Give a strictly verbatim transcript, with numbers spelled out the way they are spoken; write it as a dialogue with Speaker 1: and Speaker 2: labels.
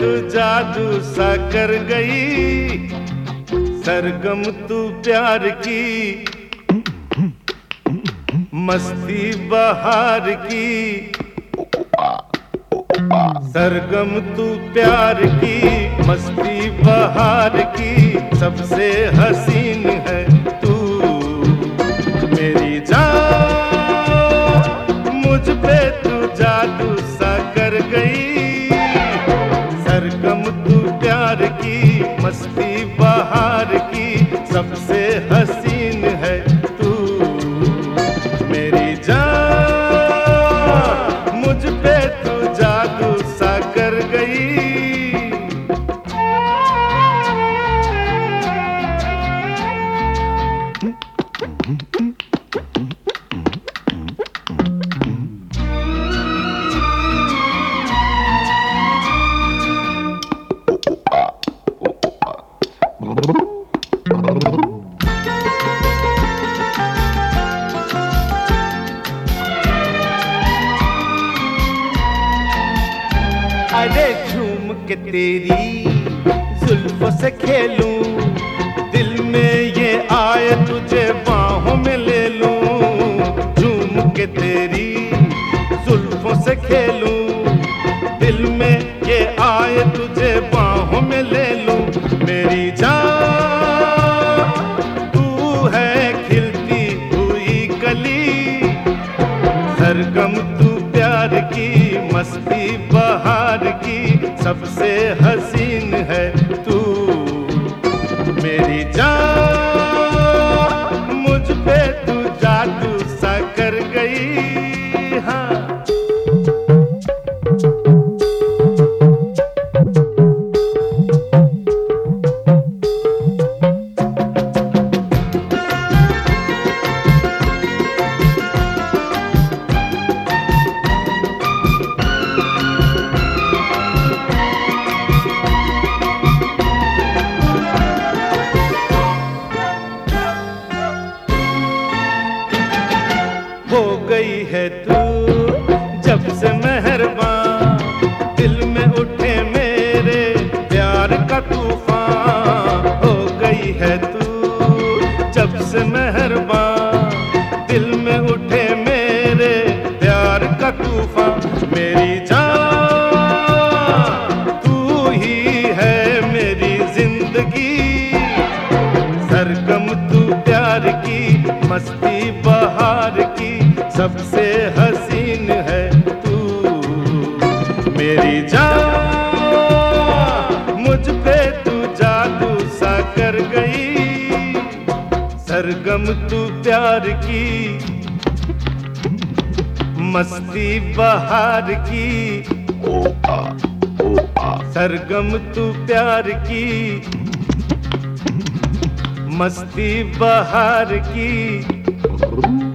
Speaker 1: तू जादू सा कर गई, सरगम तू प्यार की, मस्ती बहार की। सरगम तू प्यार की, मस्ती बहार की, सबसे हसीन है तू मेरी जान। मुझ पे तू जादू सा कर गई, सरगम तू प्यार की, मस्ती बहार की, सबसे हसीन है तू मेरी जान। मुझ पे तू जादू सा कर गई। अरे झूम के तेरी जुल्फों से खेलूं, दिल में ये आए तुझे बाहों में ले लूं। झूम के तेरी जुल्फों से खेलूं, दिल में ये आए तुझे बाहों में ले लूं। मेरी जान तू है खिलती हुई कली, सरगम तू प्यार की, मस्ती बहार की, सबसे हसीन है तू मेरी जान। मुझ पे तू जादू सा कर गई। हाँ हो गई है तू जब से मेहरबान, दिल में उठे मेरे प्यार का तूफान। हो गई है तू जब से मेहरबान, दिल में उठे मेरे प्यार का तूफान। मेरी जान तू ही है मेरी जिंदगी, सरगम तू प्यार की, मस्ती बहार की, सबसे हसीन है तू मेरी जान। मुझ पे तू जादू सा कर गई, सरगम तू प्यार की, मस्ती बहार की, सरगम तू प्यार की, मस्ती बहार की।